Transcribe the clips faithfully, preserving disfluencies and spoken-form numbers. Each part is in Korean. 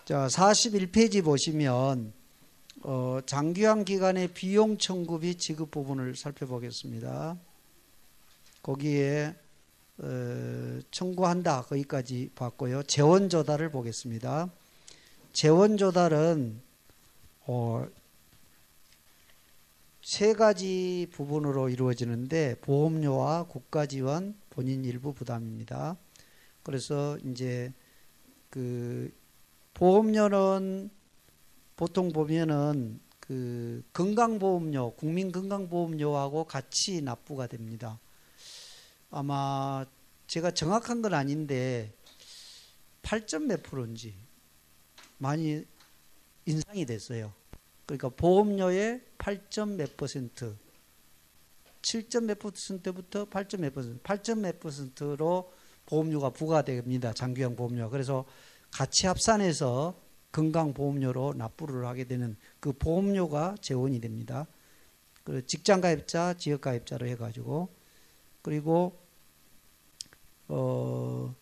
자, 사십일 페이지 보시면 어, 장기화 기간의 비용 청구 및 지급 부분을 살펴보겠습니다. 거기에 어, 청구한다 거기까지 봤고요. 재원 조달을 보겠습니다. 재원 조달은 어, 세 가지 부분으로 이루어지는데 보험료와 국가지원, 본인 일부 부담입니다. 그래서 이제 그 보험료는 보통 보면은 그 건강보험료, 국민건강보험료하고 같이 납부가 됩니다. 아마 제가 정확한 건 아닌데 팔 점 몇 프로인지 많이 인상이 됐어요. 그러니까 보험료의 팔 점 몇 퍼센트, 칠 점 몇 퍼센트부터 팔 점 몇 퍼센트, 팔 점 몇 퍼센트로 보험료가 부과됩니다. 장기화 보험료. 그래서 같이 합산해서 건강보험료로 납부를 하게 되는 그 보험료가 재원이 됩니다. 그 직장가입자, 지역가입자로 해가지고 그리고 어,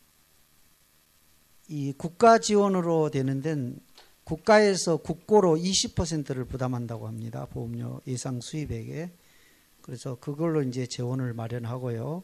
이 국가 지원으로 되는 데는 국가에서 국고로 이십 퍼센트를 부담한다고 합니다. 보험료 예상 수입액에. 그래서 그걸로 이제 재원을 마련하고요.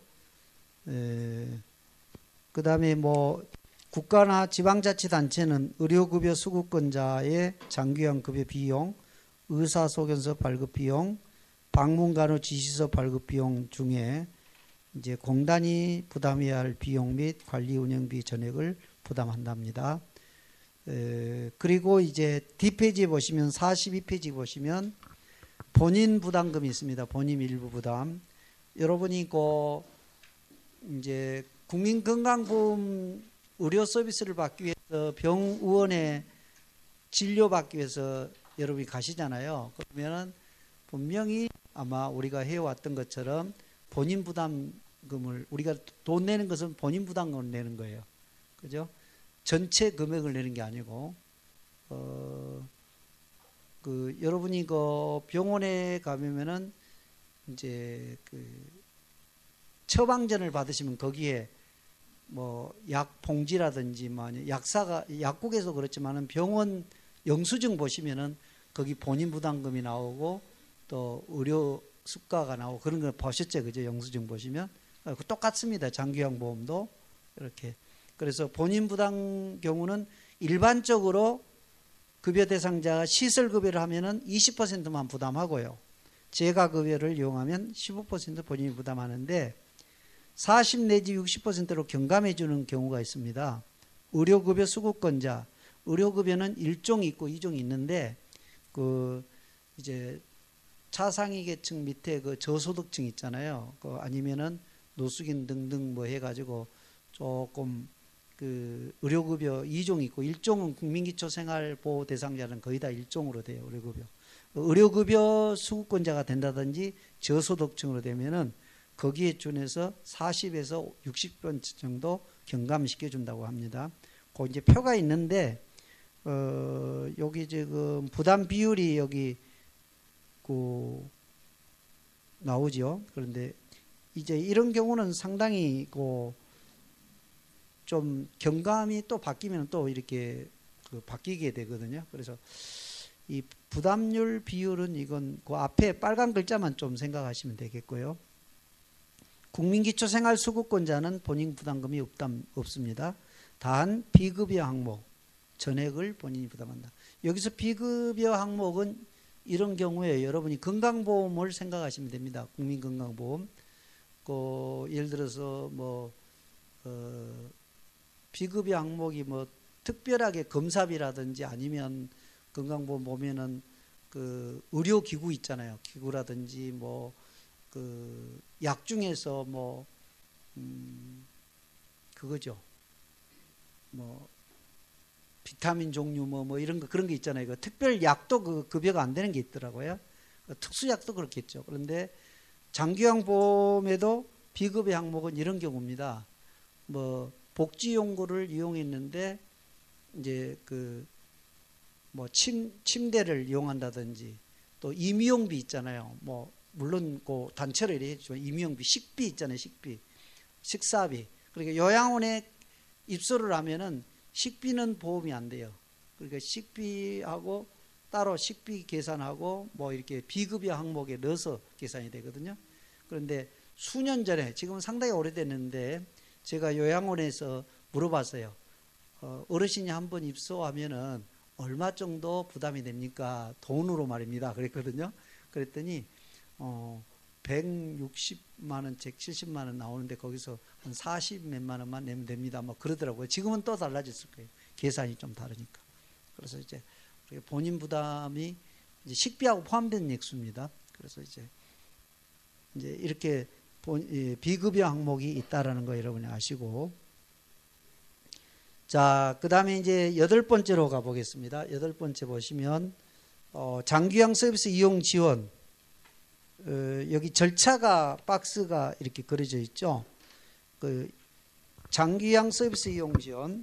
그 다음에 뭐 국가나 지방자치단체는 의료급여 수급권자의 장기화 급여 비용, 의사소견서 발급 비용, 방문간호 지시서 발급 비용 중에 이제 공단이 부담해야 할 비용 및 관리 운영비 전액을 부담한답니다. 에, 그리고 이제 뒷페이지에 보시면 사십이 페이지 보시면 본인 부담금이 있습니다. 본인 일부 부담. 여러분이 그 이제 국민건강보험 의료 서비스를 받기 위해서 병의원에 진료받기 위해서 여러분이 가시잖아요. 그러면은 분명히 아마 우리가 해왔던 것처럼 본인 부담금을 우리가 돈 내는 것은 본인 부담금을 내는 거예요. 그죠? 전체 금액을 내는 게 아니고 어, 그 여러분이 그 병원에 가면은 이제 그 처방전을 받으시면 거기에 뭐 약 봉지라든지 뭐 약사가 약국에서 그렇지만은 병원 영수증 보시면은 거기 본인 부담금이 나오고 또 의료 수가가 나오고 그런 거 보셨죠, 그죠? 영수증 보시면 똑같습니다. 장기화 보험도 이렇게. 그래서 본인 부담 경우는 일반적으로 급여 대상자가 시설 급여를 하면은 이십 퍼센트만 부담하고요. 재가 급여를 이용하면 십오 퍼센트 본인이 부담하는데 사십 내지 육십 퍼센트로 경감해 주는 경우가 있습니다. 의료급여 수급권자, 의료급여는 일 종이 있고 이 종이 있는데 그 이제 차상위 계층 밑에 그 저소득층 있잖아요. 그 아니면은 노숙인 등등 뭐 해가지고 조금 그 의료급여 이 종 있고 일 종은 국민기초생활보호 대상자는 거의 다 일 종으로 돼요. 의료급여. 의료급여 수급권자가 된다든지 저소득층으로 되면은 거기에 준해서 사십에서 육십 퍼센트 정도 경감시켜 준다고 합니다. 그 이제 표가 있는데 어 여기 지금 부담 비율이 여기 그 나오죠. 그런데 이제 이런 경우는 상당히 그 좀 경감이 또 바뀌면 또 이렇게 그 바뀌게 되거든요. 그래서 이 부담률 비율은 이건 그 앞에 빨간 글자만 좀 생각하시면 되겠고요. 국민기초생활수급권자는 본인 부담금이 없담, 없습니다. 단 비급여 항목 전액을 본인이 부담한다. 여기서 비급여 항목은 이런 경우에 여러분이 건강보험을 생각하시면 됩니다. 국민건강보험. 그 예를 들어서 뭐 어, 비급여 항목이 뭐 특별하게 검사비라든지 아니면 건강보험 보면은 그 의료기구 있잖아요. 기구라든지 뭐 그 약 중에서 뭐 음 그거죠. 뭐 비타민 종류 뭐 뭐 이런 거 그런 게 있잖아요. 그 특별 약도 그 급여가 안 되는 게 있더라고요. 특수약도 그렇겠죠. 그런데 장기화 보험에도 비급여 항목은 이런 경우입니다. 뭐 복지용구를 이용했는데 이제 그 뭐 침 침대를 이용한다든지 또 임의용비 있잖아요. 뭐 물론 그 단체로 이렇게 해주지만 임의용비, 식비 있잖아요. 식비, 식사비. 그러니까 요양원에 입소를 하면은 식비는 보험이 안 돼요. 그러니까 식비하고 따로 식비 계산하고 뭐 이렇게 비급여 항목에 넣어서 계산이 되거든요. 그런데 수년 전에, 지금 상당히 오래됐는데 제가 요양원에서 물어봤어요. 어, 어르신이 한번 입소하면은 얼마 정도 부담이 됩니까? 돈으로 말입니다. 그랬거든요. 그랬더니 어, 백육십만 원, 백칠십만 원 나오는데 거기서 한 사십 몇만 원만 내면 됩니다. 뭐 그러더라고요. 지금은 또 달라졌을 거예요. 계산이 좀 다르니까. 그래서 이제 본인 부담이 이제 식비하고 포함된 액수입니다. 그래서 이제 이제 이렇게 본, 예, 비급여 항목이 있다라는 거 여러분이 아시고, 자, 그 다음에 이제 여덟 번째로 가보겠습니다. 여덟 번째 보시면 어, 장기요양 서비스 이용 지원. 어, 여기 절차가 박스가 이렇게 그려져 있죠. 그 장기요양 서비스 이용 지원.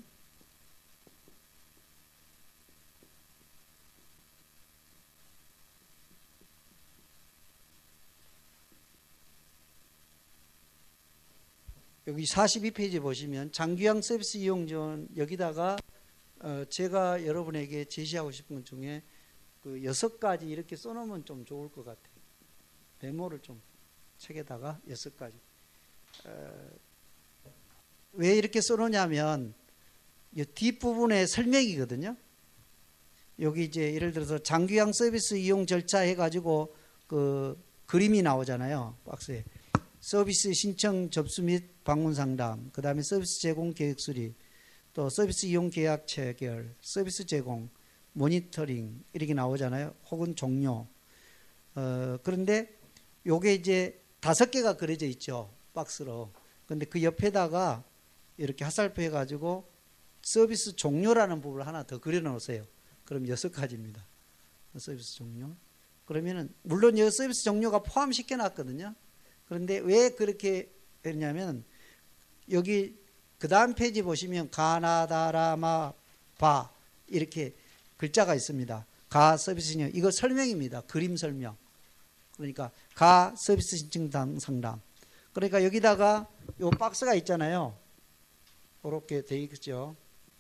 여기 사십이 페이지 보시면 장기요양 서비스 이용 지원, 여기다가 어, 제가 여러분에게 제시하고 싶은 것 중에 그 여섯 가지 이렇게 써놓으면 좀 좋을 것 같아요. 메모를 좀 책에다가 여섯 가지. 어, 왜 이렇게 써놓냐면 이 뒷부분에 설명이거든요. 여기 이제 예를 들어서 장기요양 서비스 이용 절차 해가지고 그 그림이 나오잖아요. 박스에. 서비스 신청 접수 및 방문 상담, 그 다음에 서비스 제공 계획 수립, 또 서비스 이용 계약 체결, 서비스 제공, 모니터링 이렇게 나오잖아요. 혹은 종료. 어, 그런데 요게 이제 다섯 개가 그려져 있죠. 박스로. 근데 그 옆에다가 이렇게 화살표 해가지고 서비스 종료라는 부분을 하나 더 그려 놓으세요. 그럼 여섯 가지입니다. 서비스 종료. 그러면은 물론 여기 서비스 종료가 포함시켜 놨거든요. 그런데 왜 그렇게 했냐면 여기 그 다음 페이지 보시면 가나다라마 바 이렇게 글자가 있습니다. 가 서비스 신청, 이거 설명입니다. 그림 설명. 그러니까 가 서비스 신청 상담. 그러니까 여기다가 요 박스가 있잖아요. 그렇게 돼 있죠.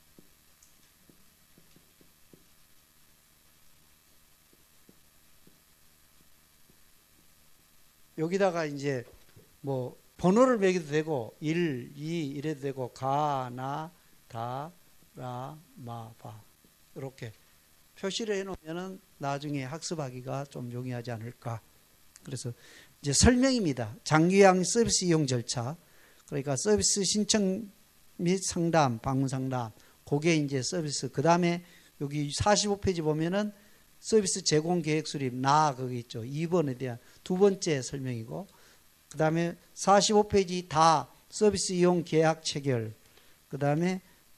여기다가 이제 뭐 번호를 매기도 되고 일, 이 이래도 되고 가, 나, 다, 라, 마, 바 이렇게 표시를 해놓으면은 나중에 학습하기가 좀 용이하지 않을까. 그래서 이제 설명입니다. 장기요양 서비스 이용 절차. 그러니까 서비스 신청 및 상담, 방문 상담. 그게 이제 서비스. 그 다음에 여기 사십오 페이지 보면은 서비스 제공 계획 수립, 나 거기 있죠. 이 번에 대한 두 번째 설명이고, 그 다음에 사십오 페이지 다 서비스 이용 계약 체결, 그 다음에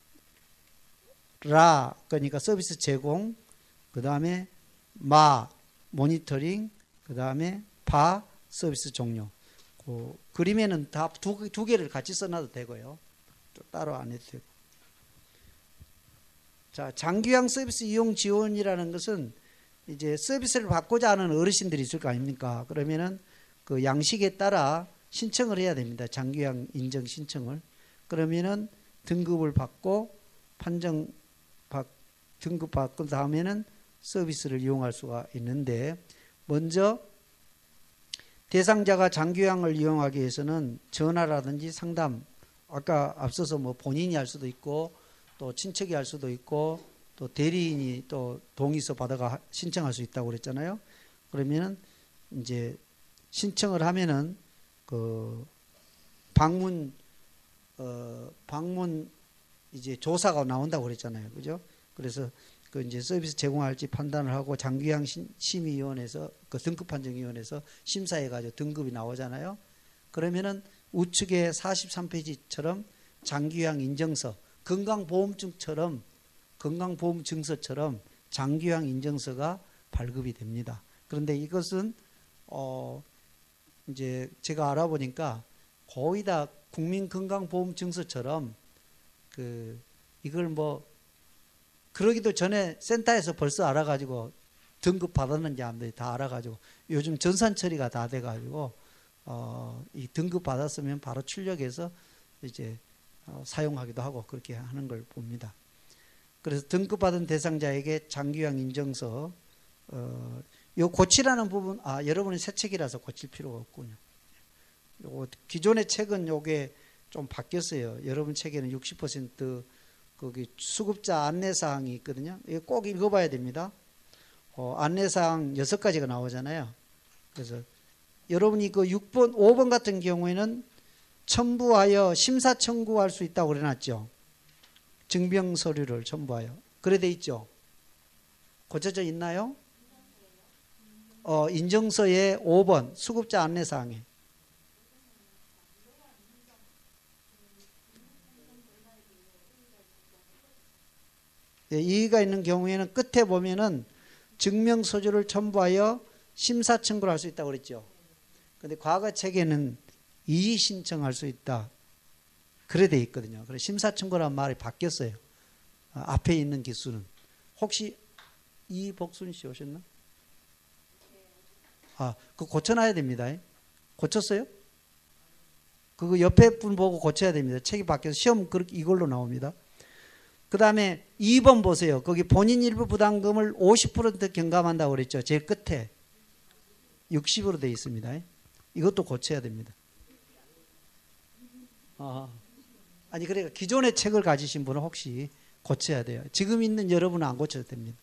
라 그러니까 서비스 제공, 그 다음에 마 모니터링, 그 다음에 바 서비스 종료. 그 그림에는 다 두 두 개를 같이 써놔도 되고요. 따로 안 해도 되고. 자, 장기요양 서비스 이용 지원이라는 것은 이제 서비스를 받고자 하는 어르신들이 있을 거 아닙니까? 그러면은 그 양식에 따라 신청을 해야 됩니다. 장기요양 인정 신청을. 그러면은 등급을 받고 판정 받 등급 받고 다음에는 서비스를 이용할 수가 있는데, 먼저 대상자가 장기요양을 이용하기 위해서는 전화라든지 상담, 아까 앞서서 뭐 본인이 할 수도 있고 또 친척이 할 수도 있고 또 대리인이 또 동의서 받아가 신청할 수 있다고 그랬잖아요. 그러면은 이제 신청을 하면은 그 방문 어 방문 이제 조사가 나온다고 그랬잖아요. 그죠? 그래서 그 이제 서비스 제공할지 판단을 하고 장기요양 심의위원회에서 그 등급판정위원회에서 심사해 가지고 등급이 나오잖아요. 그러면은 우측에 사십삼 페이지처럼 장기요양 인정서, 건강보험증처럼 건강보험증서처럼 장기요양 인정서가 발급이 됩니다. 그런데 이것은 어 이제 제가 알아보니까 거의 다 국민건강보험증서처럼 그 이걸 뭐 그러기도 전에 센터에서 벌써 알아가지고 등급 받았는지 안 돼 다 알아가지고 요즘 전산 처리가 다 돼가지고 어 이 등급 받았으면 바로 출력해서 이제 어 사용하기도 하고 그렇게 하는 걸 봅니다. 그래서 등급받은 대상자에게 장기요양 인증서, 어, 요 고치라는 부분, 아, 여러분이 새 책이라서 고칠 필요가 없군요. 요 기존의 책은 요게 좀 바뀌었어요. 여러분 책에는 육십 퍼센트 거기 수급자 안내사항이 있거든요. 이거 꼭 읽어봐야 됩니다. 어, 안내사항 여섯 가지가 나오잖아요. 그래서 여러분이 그 육 번, 오 번 같은 경우에는 첨부하여 심사 청구할 수 있다고 그래놨죠. 증빙 서류를 첨부하여. 그래 돼 있죠. 고쳐져 있나요? 어, 인증서에 오 번 수급자 안내사항에. 예, 이의가 있는 경우에는 끝에 보면은 증명서류를 첨부하여 심사 청구를 할 수 있다고 그랬죠. 근데 과거 책에는 이의 신청할 수 있다. 그래 돼 있거든요. 그래서 심사 청구라는 말이 바뀌었어요. 아, 앞에 있는 기수는. 혹시 이복순 씨 오셨나? 아, 그거 고쳐놔야 됩니다. 고쳤어요? 그거 옆에 분 보고 고쳐야 됩니다. 책이 바뀌어서 시험 그렇게 이걸로 나옵니다. 그 다음에 이 번 보세요. 거기 본인 일부 부담금을 오십 퍼센트 경감한다고 그랬죠. 제일 끝에 육십으로 되어 있습니다. 이것도 고쳐야 됩니다. 아, 아니 그러니까 기존의 책을 가지신 분은 혹시 고쳐야 돼요. 지금 있는 여러분은 안 고쳐도 됩니다.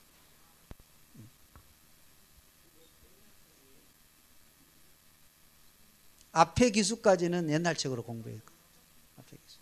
앞에 기수까지는 옛날 책으로 공부해요. 앞에 기수.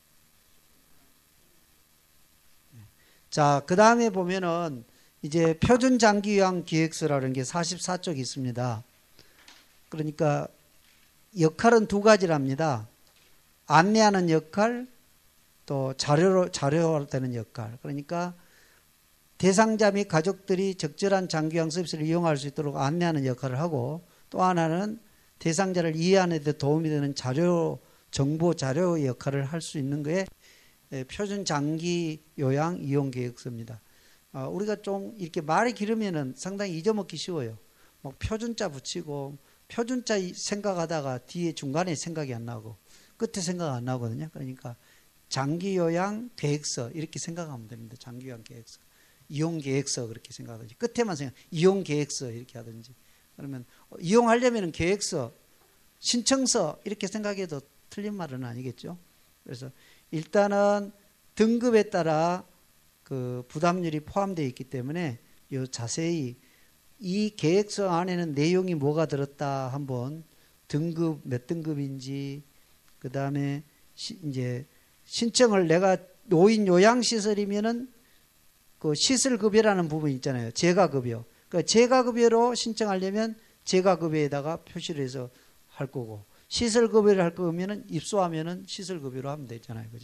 자, 그 다음에 보면은 이제 표준 장기 요양 기획서라는 게 사십사 쪽이 있습니다. 그러니까 역할은 두 가지랍니다. 안내하는 역할, 또 자료로 자료화 되는 역할. 그러니까 대상자 및 가족들이 적절한 장기요양 서비스를 이용할 수 있도록 안내하는 역할을 하고, 또 하나는 대상자를 이해하는 데 도움이 되는 자료, 정보 자료 역할을 할 수 있는 게 표준 장기 요양 이용 계획서입니다. 어, 우리가 좀 이렇게 말이 길으면은 상당히 잊어먹기 쉬워요. 뭐 표준자 붙이고 표준자 생각하다가 뒤에 중간에 생각이 안 나고 끝에 생각 안 나거든요. 그러니까 장기 요양 계획서 이렇게 생각하면 됩니다. 장기 요양 계획서, 이용 계획서 그렇게 생각하든지 끝에만 생각, 이용 계획서 이렇게 하든지. 그러면 이용하려면 계획서, 신청서 이렇게 생각해도 틀린 말은 아니겠죠. 그래서 일단은 등급에 따라 그 부담률이 포함되어 있기 때문에 요 자세히 이 계획서 안에는 내용이 뭐가 들었다 한번 등급 몇 등급인지, 그 다음에 이제 신청을 내가 노인 요양 시설이면은 그 시설급여라는 부분 있잖아요. 재가급여. 그러니까 재가급여로 신청하려면 재가급여에다가 표시를 해서 할 거고, 시설급여를 할 거면은 입소하면은 시설급여로 하면 되잖아요. 그죠?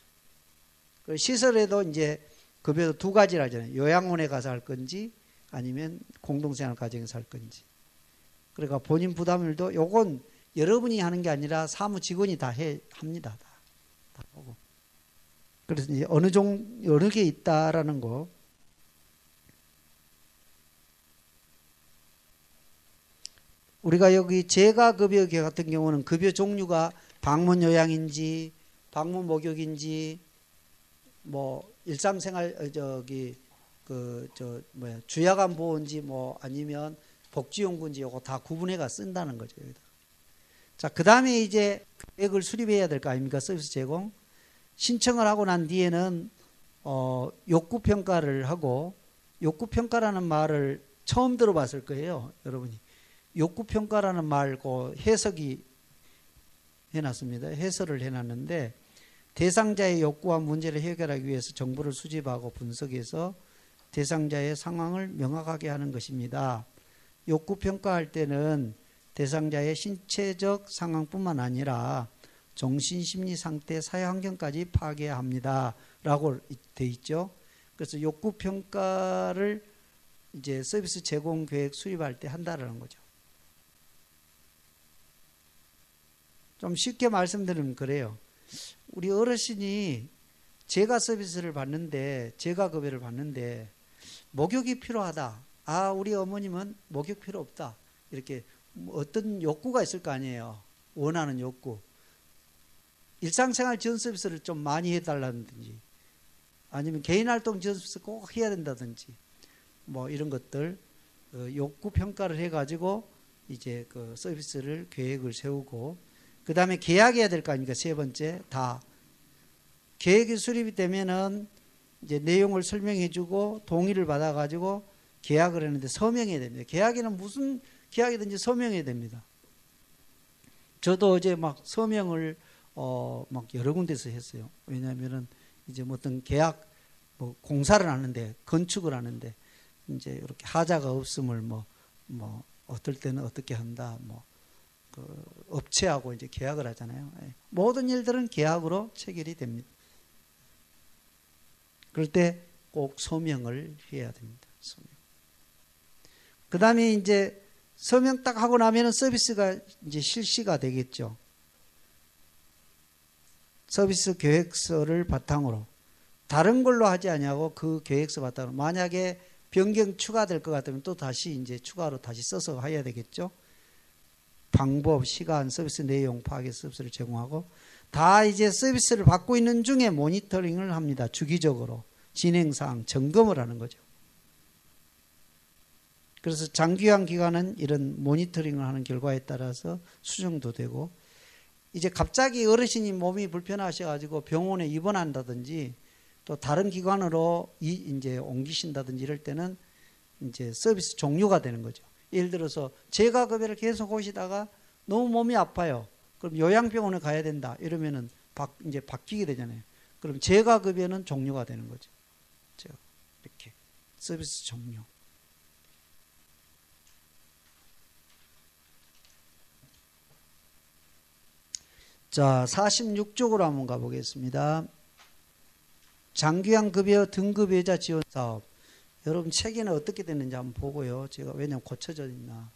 시설에도 이제 급여도 두 가지라 하잖아요. 요양원에 가서 할 건지 아니면 공동생활 가정에서 할 건지. 그러니까 본인 부담률도 요건 여러분이 하는 게 아니라 사무 직원이 다 해, 합니다. 다, 다 하고. 그래서 이제 어느 종, 어느 게 있다라는 거. 우리가 여기 재가급여 같은 경우는 급여 종류가 방문 요양인지, 방문 목욕인지, 뭐 일상생활 저기 그 저 뭐야 주야간 보호인지 뭐 아니면 복지용구인지 요거 다 구분해가 쓴다는 거죠. 여기다. 자, 그 다음에 이제 계획을 수립해야 될 거 아닙니까? 서비스 제공. 신청을 하고 난 뒤에는 어, 욕구 평가를 하고, 욕구 평가라는 말을 처음 들어봤을 거예요, 여러분이. 욕구 평가라는 말고 해석이 해놨습니다. 해설을 해놨는데, 대상자의 욕구와 문제를 해결하기 위해서 정보를 수집하고 분석해서 대상자의 상황을 명확하게 하는 것입니다. 욕구 평가할 때는 대상자의 신체적 상황뿐만 아니라 정신심리 상태, 사회환경까지 파악해야 합니다. 라고 돼 있죠. 그래서 욕구 평가를 이제 서비스 제공 계획 수립할 때 한다라는 거죠. 좀 쉽게 말씀드리면 그래요. 우리 어르신이 재가 서비스를 받는데, 재가 급여를 받는데 목욕이 필요하다. 아, 우리 어머님은 목욕 필요 없다. 이렇게 어떤 욕구가 있을 거 아니에요. 원하는 욕구. 일상생활 지원 서비스를 좀 많이 해달라든지, 아니면 개인활동 지원서비스 꼭 해야 된다든지 뭐 이런 것들 어, 욕구 평가를 해가지고 이제 그 서비스를 계획을 세우고 그 다음에 계약해야 될 거 아닙니까? 세 번째 다 계획이 수립이 되면은 이제 내용을 설명해주고 동의를 받아가지고 계약을 하는데 서명해야 됩니다. 계약에는 무슨 계약이든지 서명해야 됩니다. 저도 어제 막 서명을 어 막 여러 군데서 했어요. 왜냐하면은 이제 뭐 어떤 계약 뭐 공사를 하는데 건축을 하는데 이제 이렇게 하자가 없음을 뭐 뭐 어떨 때는 어떻게 한다 뭐 그 업체하고 이제 계약을 하잖아요. 모든 일들은 계약으로 체결이 됩니다. 그럴 때 꼭 서명을 해야 됩니다. 서명. 그 다음에 이제 서명 딱 하고 나면은 서비스가 이제 실시가 되겠죠. 서비스 계획서를 바탕으로 다른 걸로 하지 않냐고 그 계획서 바탕으로 만약에 변경 추가될 것 같으면 또 다시 이제 추가로 다시 써서 해야 되겠죠. 방법, 시간, 서비스 내용 파악해 서비스를 제공하고 다 이제 서비스를 받고 있는 중에 모니터링을 합니다. 주기적으로 진행사항 점검을 하는 거죠. 그래서 장기간 기간은 이런 모니터링을 하는 결과에 따라서 수정도 되고 이제 갑자기 어르신이 몸이 불편하셔가지고 병원에 입원한다든지 또 다른 기관으로 이 이제 옮기신다든지 이럴 때는 이제 서비스 종료가 되는 거죠. 예를 들어서 재가급여를 계속 오시다가 너무 몸이 아파요. 그럼 요양병원에 가야 된다. 이러면은 바, 이제 바뀌게 되잖아요. 그럼 재가급여는 종료가 되는 거죠. 이렇게 서비스 종료. 자, 사십육 쪽으로 한번 가보겠습니다. 장기간 급여 등급여자 지원 사업. 여러분 책에는 어떻게 됐는지 한번 보고요. 제가 왜냐면 고쳐져 있나.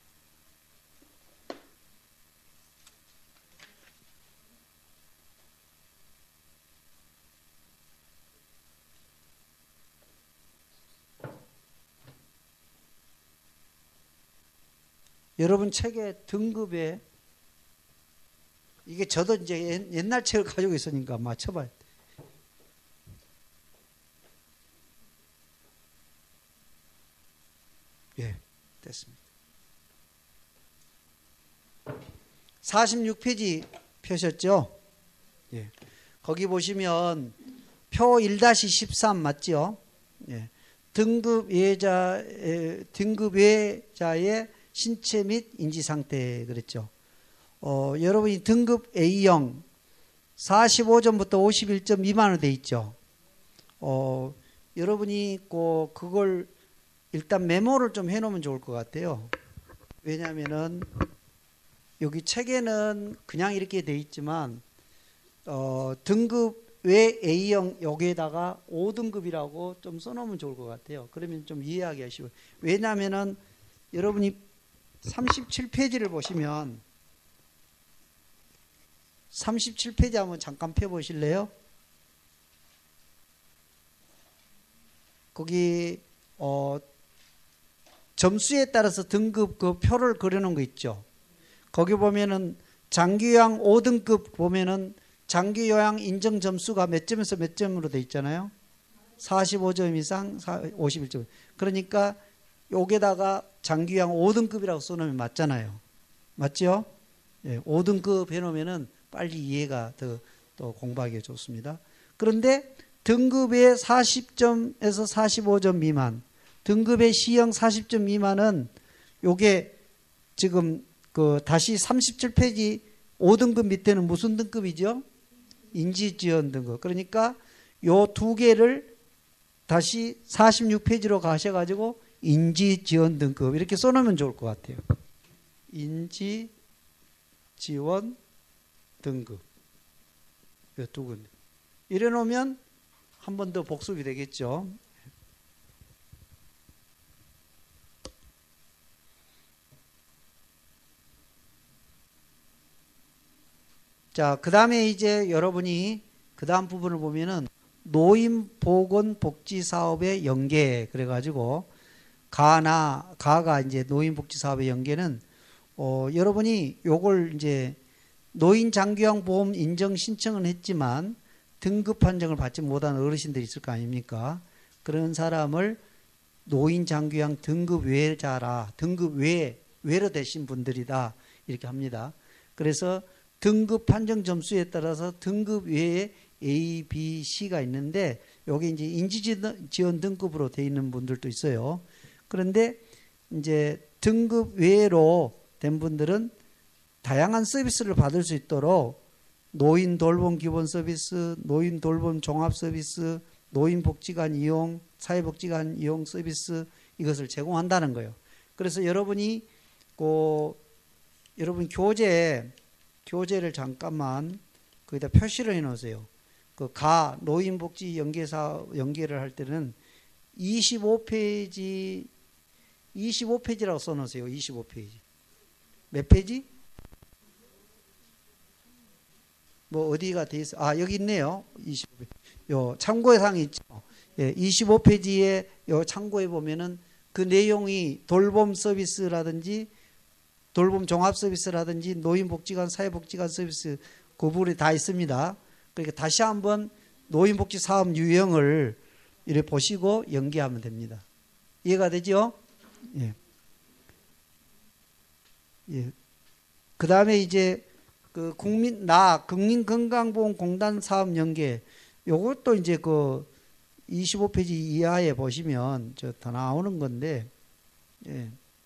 여러분 책의 등급에 이게 저도 이제 옛날 책을 가지고 있으니까 맞춰봐야 돼. 예, 됐습니다. 사십육 페이지 펴셨죠? 예. 거기 보시면 표 일 십삼 맞죠? 예. 등급 예자, 등급 예자의 신체 및 인지 상태 그랬죠. 어, 여러분이 등급 에이영 사십오 점부터 오십일 점 미만으로 돼 있죠. 어, 여러분이 꼭 그걸 일단 메모를 좀 해놓으면 좋을 것 같아요. 왜냐하면은 여기 책에는 그냥 이렇게 돼 있지만 어, 등급 외 에이영 여기에다가 오 등급이라고 좀 써놓으면 좋을 것 같아요. 그러면 좀 이해하기 쉬워요. 왜냐하면은 여러분이 삼십칠 페이지를 보시면 삼십칠 페이지 한번 잠깐 펴보실래요? 거기 어, 점수에 따라서 등급 그 표를 그려놓은 거 있죠. 거기 보면은 장기요양 오 등급 보면은 장기요양 인정 점수가 몇 점에서 몇 점으로 돼 있잖아요. 사십오 점 이상, 오십일 점. 그러니까 여기다가 장기요양 오 등급이라고 써놓으면 맞잖아요. 맞죠? 예, 오 등급 해놓으면은 빨리 이해가 더, 더 공부하기 좋습니다. 그런데 등급의 사십 점에서 사십오 점 미만, 등급의 C형 사십 점 미만은 요게 지금 그 다시 삼십칠 페이지 오 등급 밑에는 무슨 등급이죠? 인지지원 등급. 그러니까 요 두 개를 다시 사십육 페이지로 가셔가지고 인지지원 등급 이렇게 써놓으면 좋을 것 같아요. 인지지원 등급. 요 두 군데. 이래 놓으면 한 번 더 복습이 되겠죠. 자, 그 다음에 이제 여러분이 그 다음 부분을 보면은 노인보건복지사업의 연계 그래가지고 가나 가가 이제 노인복지사업의 연계는 어, 여러분이 요걸 이제 노인장기요양보험 인정 신청은 했지만 등급 판정을 받지 못한 어르신들이 있을 거 아닙니까? 그런 사람을 노인 장기요양 등급 외자라, 등급 외, 외로 되신 분들이다 이렇게 합니다. 그래서 등급 판정 점수에 따라서 등급 외에 A, B, C가 있는데 여기 이제 인지지원 등급으로 되어 있는 분들도 있어요. 그런데 이제 등급 외로 된 분들은 다양한 서비스를 받을 수 있도록 노인 돌봄 기본 서비스, 노인 돌봄 종합 서비스, 노인 복지관 이용, 사회복지관 이용 서비스 이것을 제공한다는 거예요. 그래서 여러분이 그 여러분 교재 교재를 잠깐만 거기다 표시를 해 놓으세요. 그 가 노인복지 연계사 연계를 할 때는 이십오 페이지 이십오 페이지라고 써 놓으세요. 이십오 페이지. 몇 페이지? 뭐 어디가 돼 있어? 아, 여기 있네요. 이십오 페이지. 요 참고 사항이 있죠. 예, 이십오 페이지에 요 참고해 보면은 그 내용이 돌봄 서비스라든지 돌봄 종합 서비스라든지 노인복지관 사회복지관 서비스 그 부분이 다 있습니다. 그러니까 다시 한번 노인복지 사업 유형을 이렇게 보시고 연계하면 됩니다. 이해가 되죠? 예. 예. 그 다음에 이제 그 국민 나 국민건강보험공단 사업 연계 요것도 이제 그 이십오 페이지 이하에 보시면 저 더 나오는 건데, 예.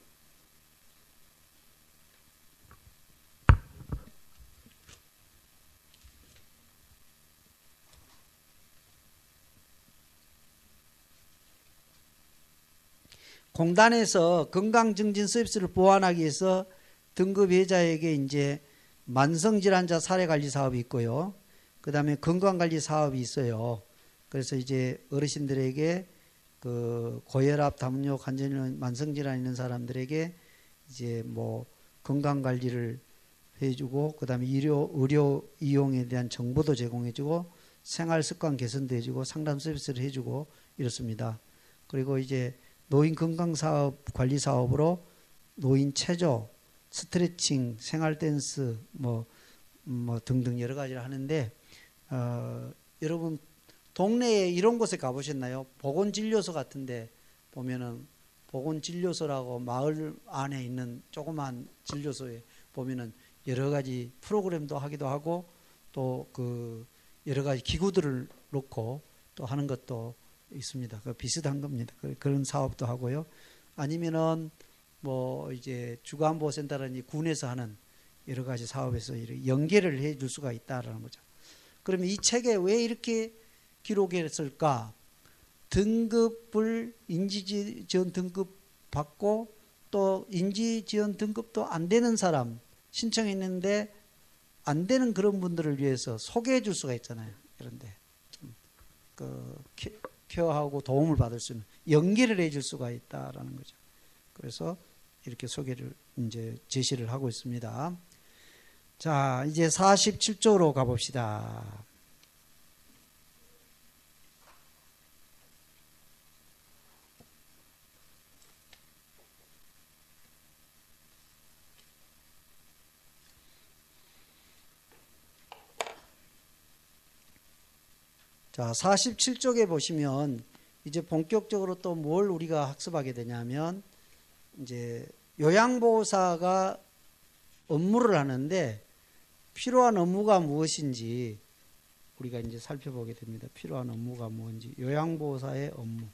공단에서 건강증진 서비스를 보완하기 위해서 등급 예자에게 이제 만성질환자 사례관리 사업이 있고요. 그 다음에 건강관리 사업이 있어요. 그래서 이제 어르신들에게 그 고혈압, 당뇨, 관절염, 만성질환 있는 사람들에게 이제 뭐 건강관리를 해주고, 그 다음에 의료, 의료 이용에 대한 정보도 제공해주고, 생활습관 개선도 해주고, 상담 서비스를 해주고 이렇습니다. 그리고 이제 노인 건강사업 관리 사업으로 노인 체조, 스트레칭, 생활 댄스 뭐, 뭐 등등 여러 가지를 하는데, 어, 여러분 동네에 이런 곳에 가보셨나요? 보건진료소 같은데 보면은 보건진료소라고 마을 안에 있는 조그만 진료소에 보면은 여러 가지 프로그램도 하기도 하고 또 그 여러 가지 기구들을 놓고 또 하는 것도 있습니다. 그 비슷한 겁니다. 그런 사업도 하고요. 아니면은 뭐 이제 주간보호센터라든지 군에서 하는 여러 가지 사업에서 연계를 해 줄 수가 있다라는 거죠. 그러면 이 책에 왜 이렇게 기록했을까? 등급을 인지지원 등급 받고 또 인지지원 등급도 안 되는 사람 신청했는데 안 되는 그런 분들을 위해서 소개해 줄 수가 있잖아요. 그런데 좀 그 케어하고 도움을 받을 수 있는 연계를 해 줄 수가 있다라는 거죠. 그래서 이렇게 소개를 이제 제시를 하고 있습니다. 자, 이제 사십칠 쪽으로 가봅시다. 자, 사십칠 쪽에 보시면 이제 본격적으로 또 뭘 우리가 학습하게 되냐면 이제 요양보호사가 업무를 하는데 필요한 업무가 무엇인지 우리가 이제 살펴보게 됩니다. 필요한 업무가 뭔지, 요양보호사의 업무.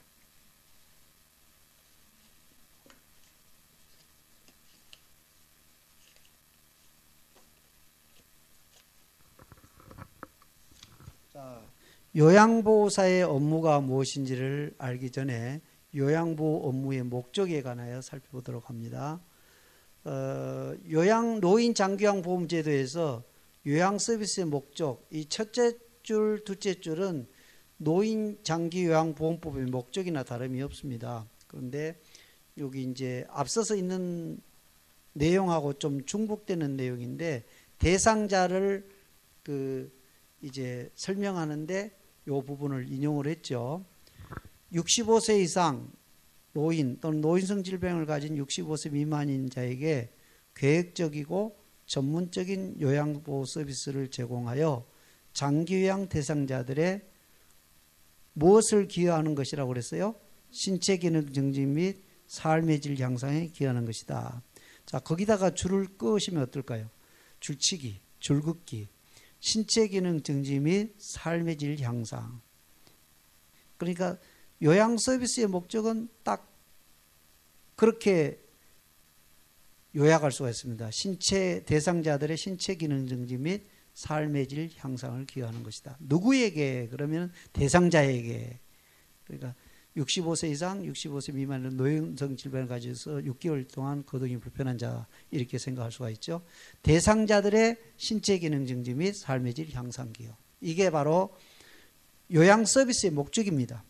자, 요양보호사의 업무가 무엇인지를 알기 전에 요양보호 업무의 목적에 관하여 살펴보도록 합니다. 어, 요양 노인 장기요양 보험제도에서 요양 서비스의 목적, 이 첫째 줄, 둘째 줄은 노인 장기요양 보험법의 목적이나 다름이 없습니다. 그런데 여기 이제 앞서서 있는 내용하고 좀 중복되는 내용인데 대상자를 그 이제 설명하는데 이 부분을 인용을 했죠. 육십오 세 이상 노인 또는 노인성 질병을 가진 육십오 세 미만인 자에게 계획적이고 전문적인 요양보호 서비스를 제공하여 장기요양 대상자들의 무엇을 기여하는 것이라고 그랬어요? 신체 기능 증진 및 삶의 질 향상에 기여하는 것이다. 자, 거기다가 줄을 끄시면 어떨까요? 줄치기, 줄긋기, 신체 기능 증진 및 삶의 질 향상. 그러니까 요양 서비스의 목적은 딱 그렇게 요약할 수가 있습니다. 신체 대상자들의 신체 기능 증진 및 삶의 질 향상을 기여하는 것이다. 누구에게? 그러면 대상자에게. 그러니까 육십오 세 이상, 육십오 세 미만의 노인성 질병을 가지고서 육 개월 동안 거동이 불편한 자 이렇게 생각할 수가 있죠. 대상자들의 신체 기능 증진 및 삶의 질 향상 기여. 이게 바로 요양 서비스의 목적입니다.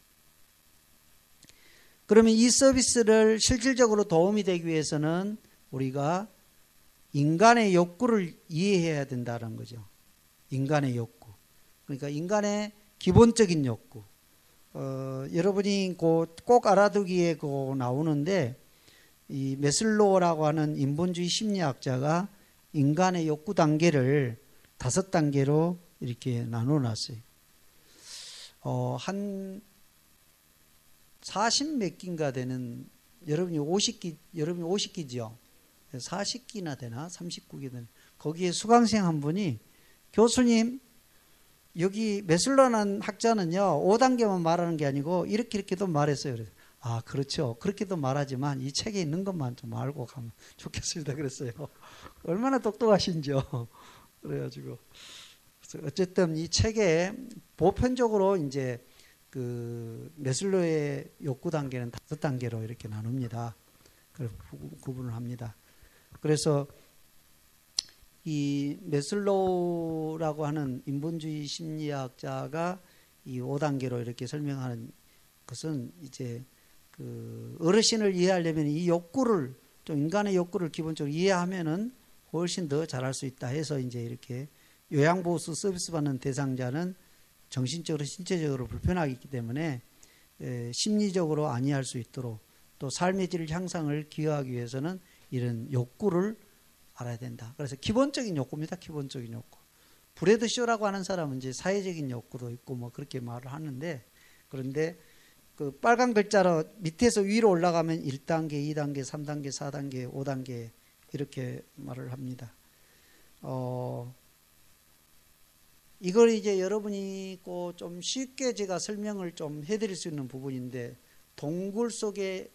그러면 이 서비스를 실질적으로 도움이 되기 위해서는 우리가 인간의 욕구를 이해해야 된다는 거죠. 인간의 욕구. 그러니까 인간의 기본적인 욕구. 어, 여러분이 꼭, 꼭 알아두기에 그 나오는데 이 메슬로우라고 하는 인본주의 심리학자가 인간의 욕구 단계를 다섯 단계로 이렇게 나눠 놨어요. 어, 한 사십 몇 기인가 되는, 여러분이 오십 기, 여러분이 오십 기죠? 사십 기나 되나? 삼십구 기 되나? 거기에 수강생 한 분이 교수님, 여기 메슬로우라는 학자는요, 오 단계만 말하는 게 아니고 이렇게 이렇게도 말했어요. 그래서 아, 그렇죠. 그렇게도 말하지만 이 책에 있는 것만 좀 알고 가면 좋겠습니다. 그랬어요. 얼마나 똑똑하신지요. 그래가지고. 그래서 어쨌든 이 책에 보편적으로 이제 그 메슬로우의 욕구 단계는 다섯 단계로 이렇게 나눕니다. 그래서 구분을 합니다. 그래서 이 메슬로우라고 하는 인본주의 심리학자가 이 오 단계로 이렇게 설명하는 것은 이제 그 어르신을 이해하려면 이 욕구를 좀 인간의 욕구를 기본적으로 이해하면은 훨씬 더 잘할 수 있다 해서 이제 이렇게 요양보호소 서비스 받는 대상자는 정신적으로 신체적으로 불편하기 때문에 에, 심리적으로 안이할 수 있도록 또 삶의 질 향상을 기여하기 위해서는 이런 욕구를 알아야 된다. 그래서 기본적인 욕구입니다. 기본적인 욕구. 브래드 쇼라고 하는 사람은 이제 사회적인 욕구도 있고 뭐 그렇게 말을 하는데, 그런데 그 빨간 글자로 밑에서 위로 올라가면 일 단계, 이 단계, 삼 단계, 사 단계, 오 단계 이렇게 말을 합니다. 어, 이걸 이제 여러분이 꼭 좀 쉽게 제가 설명을 좀 해드릴 수 있는 부분인데, 동굴 속에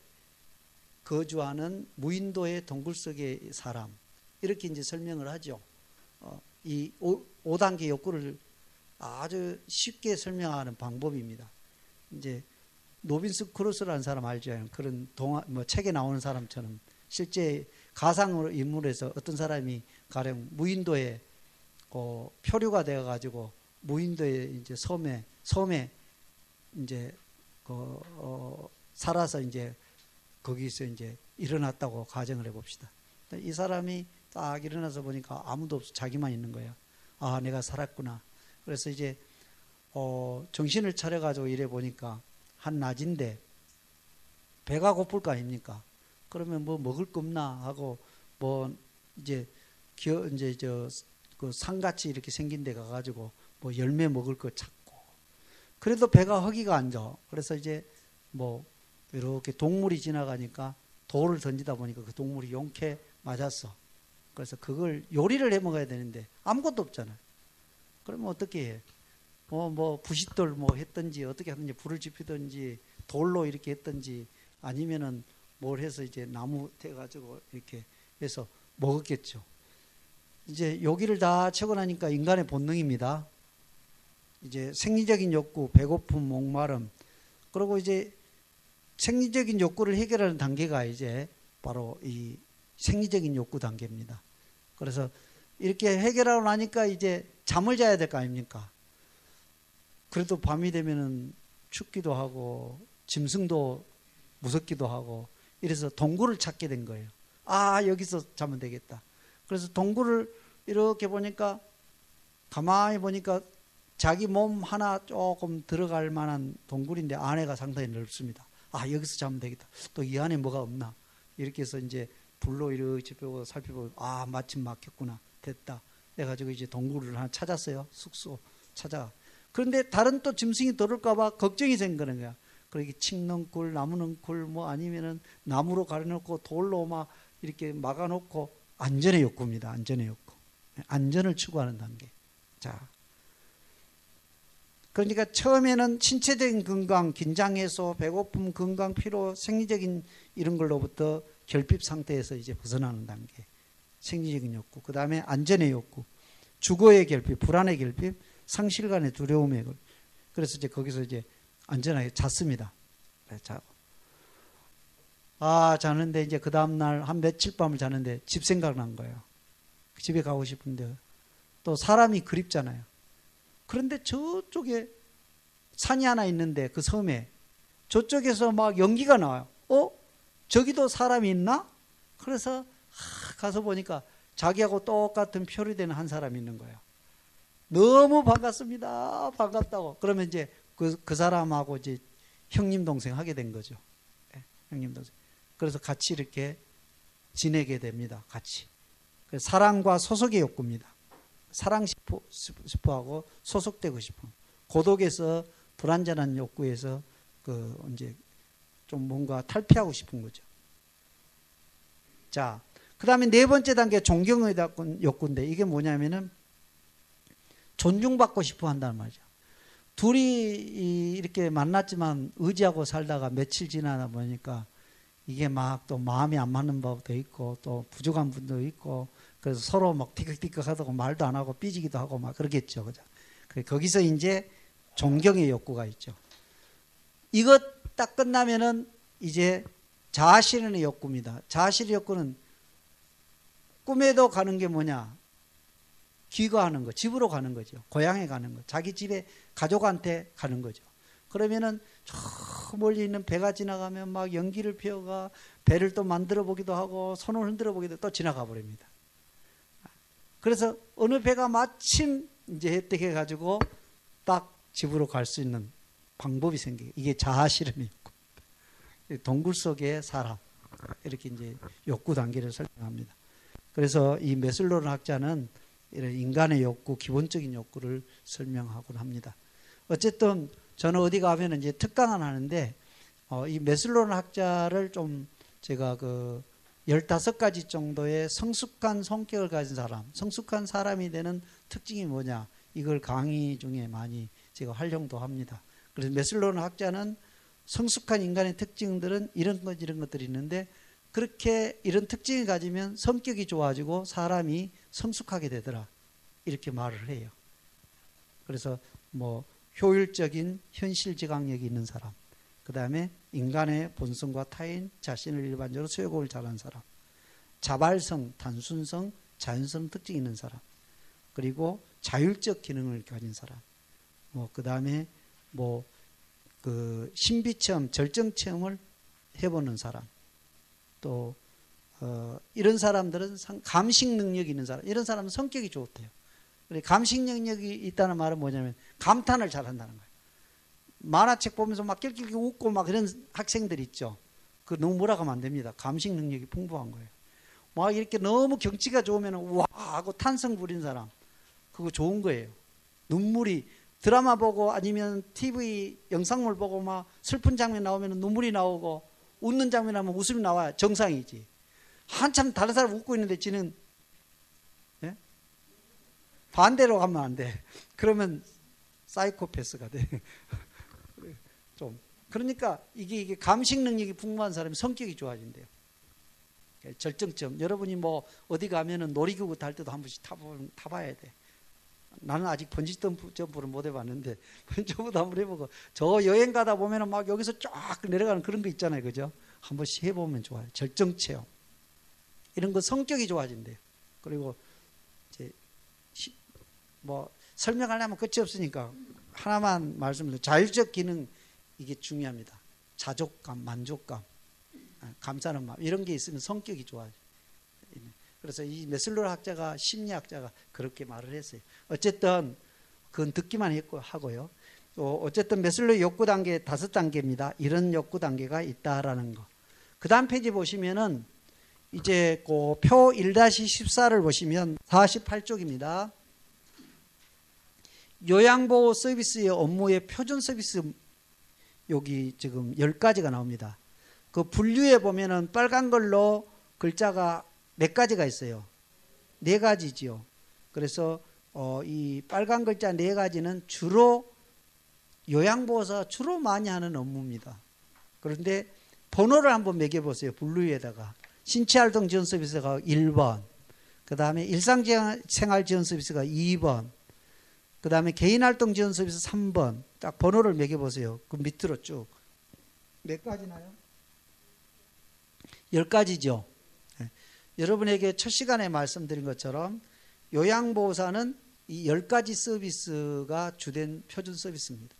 거주하는 무인도의 동굴 속의 사람, 이렇게 이제 설명을 하죠. 어, 이 오 단계 욕구를 아주 쉽게 설명하는 방법입니다. 이제 노빈스 크루스라는 사람 알죠? 그런 동화, 뭐 책에 나오는 사람처럼 실제 가상으로 인물에서 어떤 사람이 가령 무인도에 그 표류가 되어 가지고 무인도의 이제 섬에 섬에 이제 그 어, 살아서 이제 거기서 이제 일어났다고 가정을 해봅시다. 이 사람이 딱 일어나서 보니까 아무도 없어, 자기만 있는 거예요. 아, 내가 살았구나. 그래서 이제 어, 정신을 차려가지고 이래 보니까 한 낮인데 배가 고플 거 아닙니까? 그러면 뭐 먹을 거 없나 하고 뭐 이제 겨 이제 저 그 산같이 이렇게 생긴 데 가가지고 뭐 열매 먹을 거 찾고, 그래도 배가 허기가 안 져. 그래서 이제 뭐 이렇게 동물이 지나가니까 돌을 던지다 보니까 그 동물이 용케 맞았어. 그래서 그걸 요리를 해 먹어야 되는데 아무것도 없잖아요. 그러면 어떻게 해? 뭐, 뭐 부싯돌 뭐 했든지 어떻게 하든지 불을 지피든지 돌로 이렇게 했든지 아니면은 뭘 해서 이제 나무 대가지고 이렇게 해서 먹었겠죠. 이제 여기를 다 채고 나니까 인간의 본능입니다. 이제 생리적인 욕구, 배고픔, 목마름, 그리고 이제 생리적인 욕구를 해결하는 단계가 이제 바로 이 생리적인 욕구 단계입니다. 그래서 이렇게 해결하고 나니까 이제 잠을 자야 될 거 아닙니까? 그래도 밤이 되면은 춥기도 하고 짐승도 무섭기도 하고 이래서 동굴을 찾게 된 거예요. 아, 여기서 자면 되겠다. 그래서 동굴을 이렇게 보니까 가만히 보니까 자기 몸 하나 조금 들어갈 만한 동굴인데 안에가 상당히 넓습니다. 아, 여기서 자면 되겠다. 또 이 안에 뭐가 없나? 이렇게 해서 이제 불로 이렇게 보고 살펴보고 아, 마침 막혔구나. 됐다. 해가지고 이제 동굴을 하나 찾았어요. 숙소 찾아. 그런데 다른 또 짐승이 들어올까봐 걱정이 생기는 거야. 그러기 칡넝쿨, 나무넝쿨, 뭐 아니면은 나무로 가려놓고 돌로 막 이렇게 막아놓고 안전의 욕구입니다. 안전의 욕구. 안전을 추구하는 단계. 자. 그러니까 처음에는 신체적인 건강, 긴장 해소, 배고픔, 건강, 피로, 생리적인 이런 걸로부터 결핍 상태에서 이제 벗어나는 단계. 생리적인 욕구. 그 다음에 안전의 욕구. 주거의 결핍, 불안의 결핍, 상실간의 두려움의 결핍. 그래서 이제 거기서 이제 안전하게 잤습니다. 자고. 아, 자는데 이제 그 다음날 한 며칠 밤을 자는데 집 생각난 거예요. 집에 가고 싶은데 또 사람이 그립잖아요. 그런데 저쪽에 산이 하나 있는데 그 섬에 저쪽에서 막 연기가 나와요. 어? 저기도 사람이 있나? 그래서 하, 가서 보니까 자기하고 똑같은 표류되는 한 사람이 있는 거예요. 너무 반갑습니다. 반갑다고. 그러면 이제 그, 그 사람하고 이제 형님 동생 하게 된 거죠. 네, 형님 동생. 그래서 같이 이렇게 지내게 됩니다. 같이. 사랑과 소속의 욕구입니다. 사랑 싶어, 싶어하고 소속되고 싶어. 고독에서 불완전한 욕구에서 그 이제 좀 뭔가 탈피하고 싶은 거죠. 자, 그 다음에 네 번째 단계 존경의 욕구인데 이게 뭐냐면은 존중받고 싶어 한다는 말이죠. 둘이 이렇게 만났지만 의지하고 살다가 며칠 지나다 보니까 이게 막 또 마음이 안 맞는 법도 있고 또 부족한 분도 있고 그래서 서로 막 티격티격 하다고 말도 안 하고 삐지기도 하고 막 그러겠죠. 그죠? 거기서 이제 존경의 욕구가 있죠. 이것 딱 끝나면은 이제 자아실현의 욕구입니다. 자아실현 욕구는 꿈에도 가는 게 뭐냐? 귀가하는 거, 집으로 가는 거죠. 고향에 가는 거, 자기 집에 가족한테 가는 거죠. 그러면은 저 멀리 있는 배가 지나가면 막 연기를 피워가 배를 또 만들어 보기도 하고 손을 흔들어 보기도 또 지나가 버립니다. 그래서 어느 배가 마침 이제 혜택해 가지고 딱 집으로 갈 수 있는 방법이 생겨요. 이게 자아실현의 욕구. 동굴 속의 사람. 이렇게 이제 욕구 단계를 설명합니다. 그래서 이 메슬로우 학자는 이런 인간의 욕구, 기본적인 욕구를 설명하곤 합니다. 어쨌든 저는 어디 가면 이제 특강을 하는데 어, 이 메슬로우 학자를 좀 제가 그 열다섯 가지 정도의 성숙한 성격을 가진 사람, 성숙한 사람이 되는 특징이 뭐냐, 이걸 강의 중에 많이 제가 활용도 합니다. 그래서 메슬로우 학자는 성숙한 인간의 특징들은 이런 것, 이런 것들이 있는데 그렇게 이런 특징을 가지면 성격이 좋아지고 사람이 성숙하게 되더라. 이렇게 말을 해요. 그래서 뭐 효율적인 현실 지각력이 있는 사람, 그 다음에 인간의 본성과 타인, 자신을 일반적으로 수용을 잘하는 사람, 자발성, 단순성, 자연스러운 특징이 있는 사람, 그리고 자율적 기능을 가진 사람, 뭐 그 다음에 뭐 그 신비 체험, 절정 체험을 해보는 사람, 또 어, 이런 사람들은 감식 능력이 있는 사람, 이런 사람은 성격이 좋대요. 감식 능력이 있다는 말은 뭐냐면 감탄을 잘한다는 거예요. 만화책 보면서 막 낄낄낄 웃고 막 이런 학생들 있죠. 그 너무 뭐라고 하면 안 됩니다. 감식 능력이 풍부한 거예요. 막 이렇게 너무 경치가 좋으면 우와 하고 탄성 부린 사람, 그거 좋은 거예요. 눈물이 드라마 보고 아니면 티비 영상물 보고 막 슬픈 장면 나오면 눈물이 나오고 웃는 장면 나오면 웃음이 나와야 정상이지. 한참 다른 사람 웃고 있는데 지는 예? 반대로 가면 안 돼. 그러면 사이코패스가 돼. 좀 그러니까 이게 이게 감식 능력이 풍부한 사람이 성격이 좋아진대요. 절정점. 여러분이 뭐 어디 가면은 놀이기구 탈 때도 한 번씩 타봐, 타봐야 돼. 나는 아직 번지 점프를 못 해봤는데 번지 점프도 한번 해보고, 저 여행 가다 보면은 막 여기서 쫙 내려가는 그런 거 있잖아요, 그죠? 한 번씩 해보면 좋아요. 절정 체험 이런 거 성격이 좋아진대요. 그리고 이제 뭐 설명하려면 끝이 없으니까 하나만 말씀드리면 자율적 기능, 이게 중요합니다. 자족감, 만족감, 감사하는 마음, 이런 게 있으면 성격이 좋아져요. 그래서 이 메슬로우 학자가, 심리학자가 그렇게 말을 했어요. 어쨌든 그건 듣기만 했고 하고요. 또 어쨌든 메슬로우 욕구 단계 다섯 단계입니다. 이런 욕구 단계가 있다라는 거. 그 다음 페이지 보시면은 이제 그 표 일 십사를 보시면 사십팔 쪽입니다. 요양보호 서비스의 업무의 표준 서비스 여기 지금 열 가지가 나옵니다. 그 분류에 보면은 빨간 걸로 글자가 몇 가지가 있어요. 네 가지지요. 그래서 어, 이 빨간 글자 네 가지는 주로 요양보호사가 주로 많이 하는 업무입니다. 그런데 번호를 한번 매겨보세요. 분류에다가 신체활동 지원 서비스가 일 번, 그 다음에 일상생활 지원 서비스가 이 번, 그 다음에 개인활동 지원 서비스 삼 번. 딱 번호를 매겨보세요. 그 밑으로 쭉. 몇 가지나요? 열 가지죠. 네. 여러분에게 첫 시간에 말씀드린 것처럼 요양보호사는 이 열 가지 서비스가 주된 표준 서비스입니다.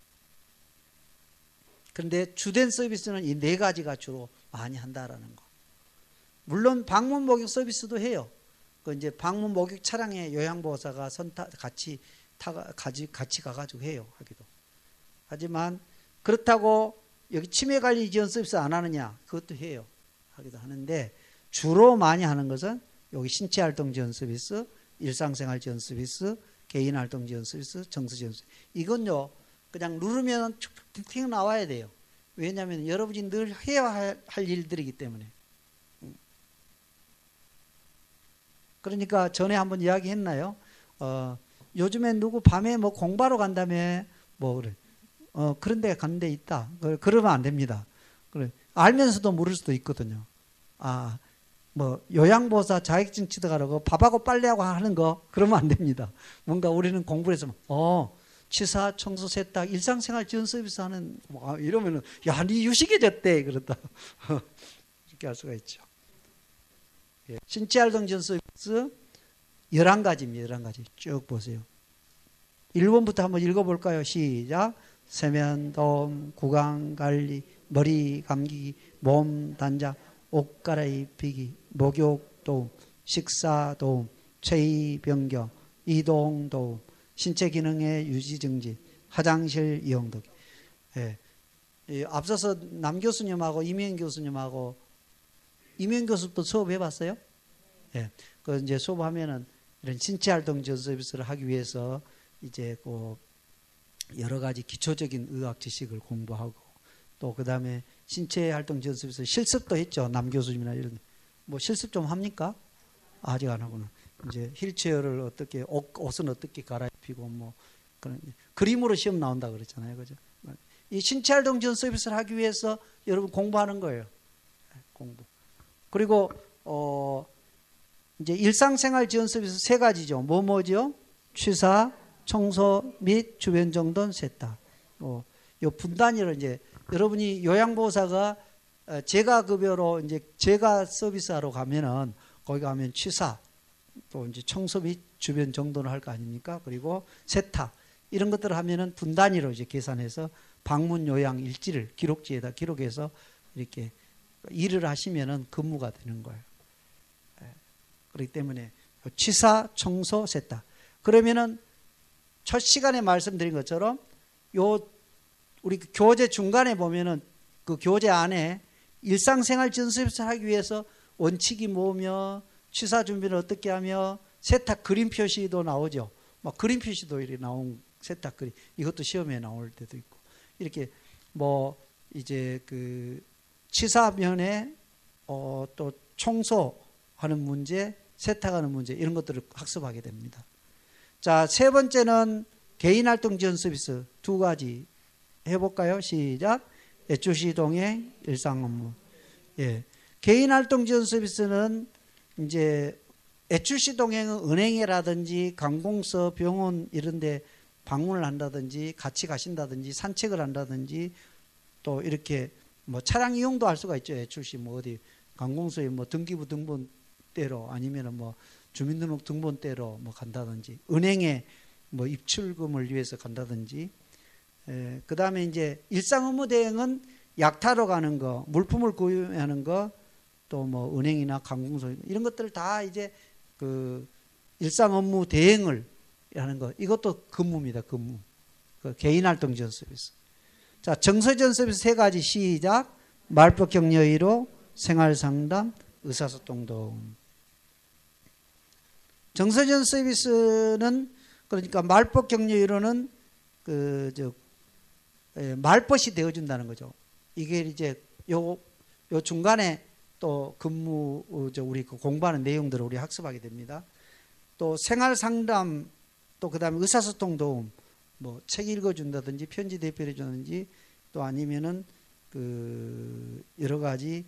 그런데 주된 서비스는 이 네 가지가 주로 많이 한다라는 거. 물론 방문 목욕 서비스도 해요. 그 이제 방문 목욕 차량에 요양보호사가 선타 같이 타가 같이 같이 가가지고 해요. 하기도. 하지만 그렇다고 여기 치매관리 지원 서비스 안 하느냐? 그것도 해요. 하기도 하는데 주로 많이 하는 것은 여기 신체활동 지원 서비스, 일상생활 지원 서비스, 개인활동 지원 서비스, 정서 지원 서비스. 이건요 그냥 누르면 툭툭 나와야 돼요. 왜냐하면 여러분이 늘 해야 할 일들이기 때문에. 그러니까 전에 한번 이야기했나요? 어, 요즘엔 누구 밤에 뭐 공부하러 간다며 뭐 그래. 어, 그런 데 가는 데 있다. 그러면 안 됩니다. 그래. 알면서도 모를 수도 있거든요. 아, 뭐 요양보호사 자격증 취득하라고 밥하고 빨래하고 하는 거 그러면 안 됩니다. 뭔가 우리는 공부를 해서 어, 취사, 청소, 세탁, 일상생활 지원 서비스 하는 뭐 이러면은 야, 니 유식이 됐대 그렇다. 이렇게 할 수가 있죠. 예. 신체활동 지원 서비스 열한 가지입니다. 열한 가지 쭉 보세요. 일 번부터 한번 읽어볼까요? 시작. 세면도움, 구강관리, 머리 감기기, 몸 단장, 옷 갈아입히기, 목욕도움, 식사도움, 체위 변경, 이동도움, 신체 기능의 유지 증진, 화장실 이용도. 예. 예, 앞서서 남 교수님하고 이명 교수님하고 이명 교수도 수업해 봤어요? 예. 그 이제 수업하면은 이런 신체 활동 지원 서비스를 하기 위해서 이제 그 여러 가지 기초적인 의학 지식을 공부하고 또 그다음에 신체 활동 지원 서비스 실습도 했죠. 남 교수님이나 이런 뭐 실습 좀 합니까? 아직 안 하고는 이제 휠체어를 어떻게 옷, 옷은 어떻게 갈아입히고 뭐 그런 그림으로 시험 나온다 그랬잖아요. 그죠? 이 신체 활동 지원 서비스를 하기 위해서 여러분 공부하는 거예요. 공부. 그리고 어 이제 일상생활 지원 서비스 세 가지죠. 뭐 뭐죠? 취사, 청소 및 주변 정돈 세탁. 어, 요 분단위로 이제 여러분이 요양보호사가 재가 급여로 이제 재가 서비스하러 가면은 거기 가면 취사 또 이제 청소 및 주변 정돈을 할 거 아닙니까? 그리고 세탁 이런 것들을 하면은 분단위로 이제 계산해서 방문 요양 일지를 기록지에다 기록해서 이렇게 일을 하시면은 근무가 되는 거예요. 그렇기 때문에 취사, 청소, 세탁. 그러면은 첫 시간에 말씀드린 것처럼 요 우리 교재 중간에 보면은 그 교재 안에 일상생활 지원 서비스를 하기 위해서 원칙이 뭐며 취사 준비를 어떻게 하며 세탁 그림 표시도 나오죠. 막 그림 표시도 이렇게 나온 세탁 그림 이것도 시험에 나올 때도 있고 이렇게 뭐 이제 그 취사면에 어 또 청소하는 문제, 세탁하는 문제 이런 것들을 학습하게 됩니다. 자, 세 번째는 개인활동 지원 서비스 두 가지 해볼까요? 시작. 애초시 동행, 일상 업무. 예. 개인활동 지원 서비스는 이제 애출시 동행은 은행이라든지 관공서, 병원 이런 데 방문을 한다든지 같이 가신다든지 산책을 한다든지 또 이렇게 뭐 차량 이용도 할 수가 있죠. 애출시 뭐 어디 관공서에 뭐 등기부 등본대로 아니면은 뭐 주민등록 등본대로 뭐 간다든지 은행에 뭐 입출금을 위해서 간다든지 그 다음에 이제 일상 업무 대행은 약 타러 가는 거, 물품을 구매하는 거, 또 뭐 은행이나 관공서 이런 것들을 다 이제 그 일상 업무 대행을 하는 거 이것도 근무입니다. 근무. 그 개인활동 지원 서비스. 자, 정서 지원 서비스 세 가지 시작. 말벗 격려 위로, 생활 상담, 의사소통 도움. 정서 지원 서비스는 그러니까 말벗 격려위로는 그 저 말벗이 되어준다는 거죠. 이게 이제 요, 요 중간에 또 근무 저 우리 그 공부하는 내용들을 우리 학습하게 됩니다. 또 생활 상담, 또 그다음에 의사소통 도움, 뭐 책 읽어준다든지 편지 대표해 주든지 또 아니면은 그 여러 가지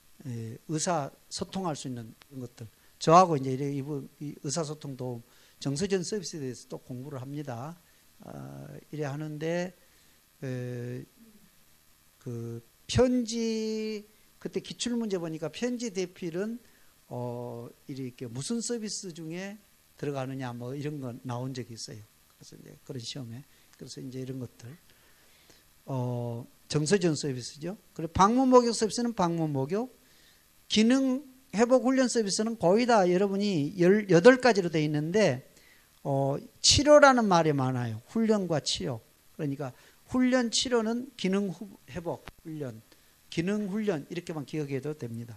의사 소통할 수 있는 그런 것들. 저하고 이제 이분 의사소통 도움, 정서전 서비스에 대해서 또 공부를 합니다. 아, 이래 하는데 에, 그 편지 그때 기출 문제 보니까 편지 대필은 어 이렇게 무슨 서비스 중에 들어가느냐 뭐 이런 거 나온 적이 있어요. 그래서 이제 그런 시험에 그래서 이제 이런 것들 어 정서전 서비스죠. 그리고 방문 목욕 서비스는 방문 목욕, 기능 회복 훈련 서비스는 거의 다 여러분이 열여덟 가지로 되어 있는데 어 치료라는 말이 많아요. 훈련과 치료. 그러니까 훈련 치료는 기능 회복 훈련, 기능 훈련 이렇게만 기억해도 됩니다.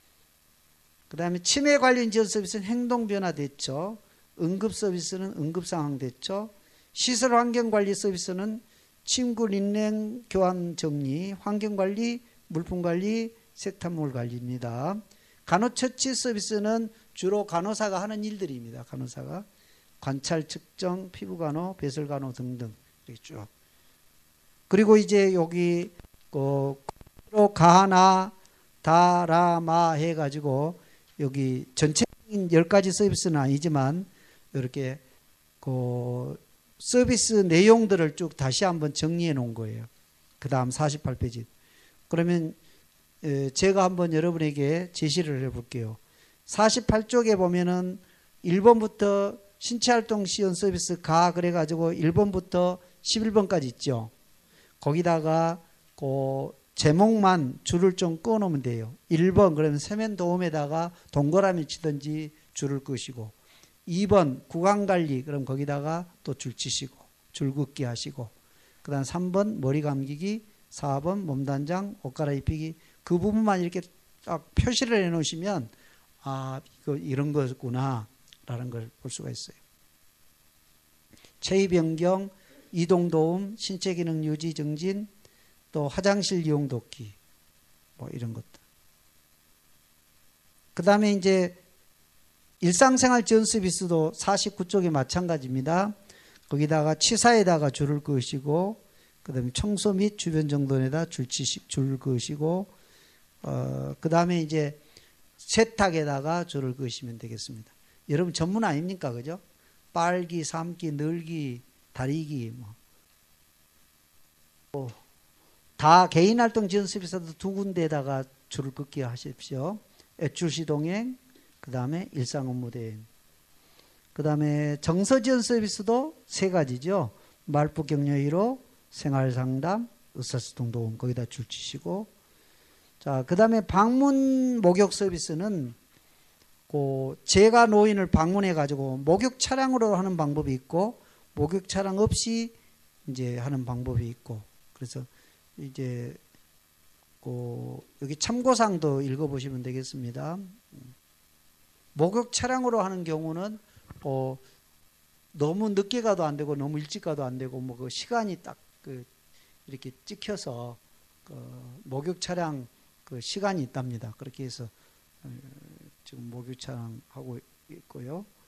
그 다음에 치매 관련 지원 서비스는 행동 변화 대처, 응급 서비스는 응급 상황 대처, 시설 환경 관리 서비스는 침구 린넨 교환 정리, 환경 관리, 물품 관리, 세탁물 관리입니다. 간호처치 서비스는 주로 간호사가 하는 일들입니다. 간호사가 관찰 측정, 피부 간호, 배설 간호 등등 이렇게 쭉. 그리고 이제 여기 그 가나 다라마 해가지고 여기 전체적인 열 가지 서비스는 아니지만 이렇게 그 서비스 내용들을 쭉 다시 한번 정리해 놓은 거예요. 그 다음 사십팔 페이지. 그러면 제가 한번 여러분에게 제시를 해 볼게요. 사십팔 쪽에 보면은 일 번부터 신체활동 지원 서비스 가 그래가지고 일 번부터 십일 번까지 있죠. 거기다가 그 제목만 줄을 좀 꺼 놓으면 돼요. 일 번 그러면 세면 도움에다가 동그라미 치든지 줄을 끄시고, 이 번 구강관리 그럼 거기다가 또 줄 치시고 줄긋기 하시고, 그 다음 삼 번 머리 감기기, 사 번 몸단장 옷 갈아입히기, 그 부분만 이렇게 딱 표시를 해 놓으시면 아 이거 이런 거구나 라는 걸 볼 수가 있어요. 체위 변경, 이동 도움, 신체 기능 유지 증진, 또 화장실 이용 돕기 뭐 이런 것들. 그 다음에 이제 일상생활 지원 서비스도 사십구 쪽에 마찬가지입니다. 거기다가 치사에다가 줄을 그으시고, 그 다음에 청소 및 주변 정돈에다 줄 치시, 줄 그으시고, 어, 그 다음에 이제 세탁에다가 줄을 그으시면 되겠습니다. 여러분 전문 아닙니까? 그죠? 빨기, 삶기, 널기, 다리기, 뭐. 다 개인활동 지원 서비스도 두 군데에다가 줄을 긋게 하십시오. 애출시 동행, 그 다음에 일상 업무 대행. 그 다음에 정서 지원 서비스도 세 가지죠. 말부 격려 일 호, 생활 상담, 의사소통 도움, 거기다 줄 치시고. 자, 그 다음에 방문 목욕 서비스는 그 제가 노인을 방문해 가지고 목욕 차량으로 하는 방법이 있고, 목욕 차량 없이 이제 하는 방법이 있고, 그래서 이제 그 여기 참고사항도 읽어보시면 되겠습니다. 목욕 차량으로 하는 경우는 어 너무 늦게 가도 안 되고 너무 일찍 가도 안 되고 뭐 그 시간이 딱 그 이렇게 찍혀서 그 목욕 차량 그 시간이 있답니다. 그렇게 해서 지금 목욕 차량 하고 있고요.